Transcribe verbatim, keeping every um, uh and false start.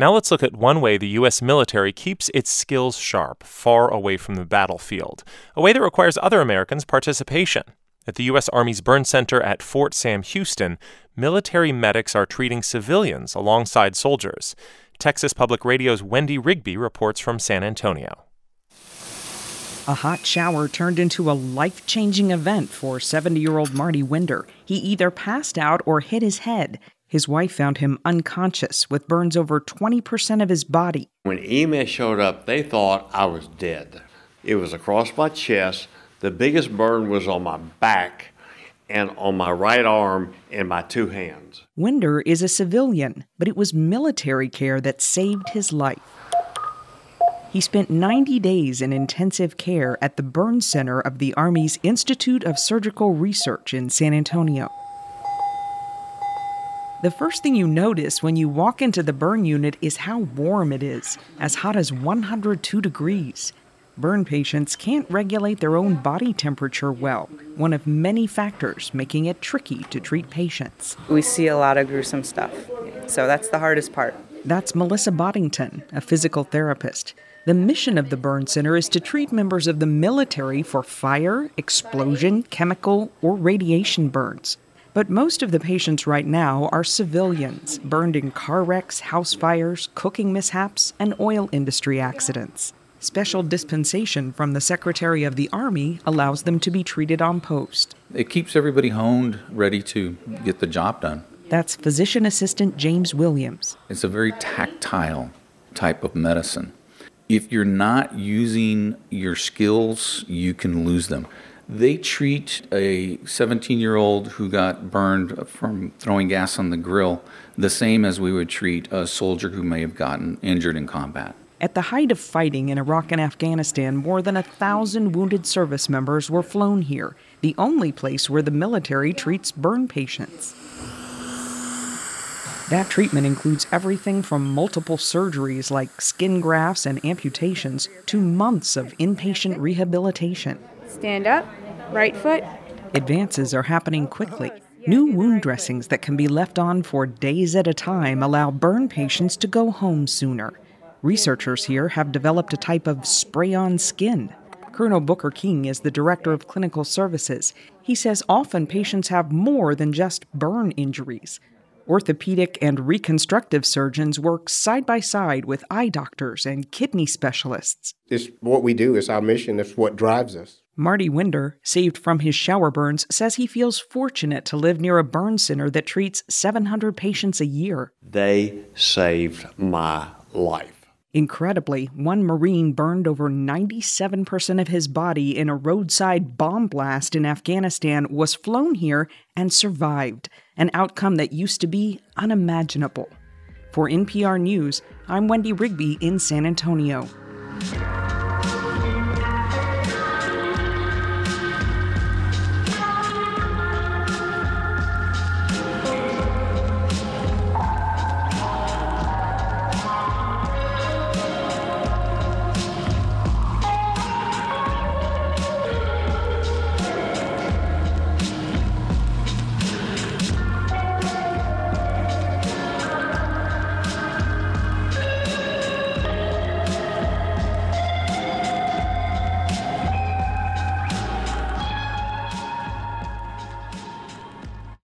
Now let's look at one way the U S military keeps its skills sharp, far away from the battlefield, a way that requires other Americans' participation. At the U S Army's Burn Center at Fort Sam Houston, military medics are treating civilians alongside soldiers. Texas Public Radio's Wendy Rigby reports from San Antonio. A hot shower turned into a life-changing event for seventy-year-old Marty Winder. He either passed out or hit his head. His wife found him unconscious with burns over twenty percent of his body. When E M S showed up, they thought I was dead. It was across my chest. The biggest burn was on my back and on my right arm and my two hands. Winder is a civilian, but it was military care that saved his life. He spent ninety days in intensive care at the Burn Center of the Army's Institute of Surgical Research in San Antonio. The first thing you notice when you walk into the burn unit is how warm it is, as hot as one hundred two degrees. Burn patients can't regulate their own body temperature well, one of many factors making it tricky to treat patients. We see a lot of gruesome stuff, so that's the hardest part. That's Melissa Boddington, a physical therapist. The mission of the Burn Center is to treat members of the military for fire, explosion, chemical, or radiation burns. But most of the patients right now are civilians, burned in car wrecks, house fires, cooking mishaps, and oil industry accidents. Special dispensation from the Secretary of the Army allows them to be treated on post. It keeps everybody honed, ready to get the job done. That's physician assistant James Williams. It's a very tactile type of medicine. If you're not using your skills, you can lose them. They treat a seventeen-year-old who got burned from throwing gas on the grill the same as we would treat a soldier who may have gotten injured in combat. At the height of fighting in Iraq and Afghanistan, more than a thousand wounded service members were flown here, the only place where the military treats burn patients. That treatment includes everything from multiple surgeries like skin grafts and amputations to months of inpatient rehabilitation. Stand up, right foot. Advances are happening quickly. New wound dressings that can be left on for days at a time allow burn patients to go home sooner. Researchers here have developed a type of spray-on skin. Colonel Booker King is the director of clinical services. He says often patients have more than just burn injuries. Orthopedic and reconstructive surgeons work side by side with eye doctors and kidney specialists. It's what we do. It's our mission. It's what drives us. Marty Winder, saved from his shower burns, says he feels fortunate to live near a burn center that treats seven hundred patients a year. They saved my life. Incredibly, one Marine burned over ninety-seven percent of his body in a roadside bomb blast in Afghanistan, was flown here and survived, an outcome that used to be unimaginable. For N P R News, I'm Wendy Rigby in San Antonio.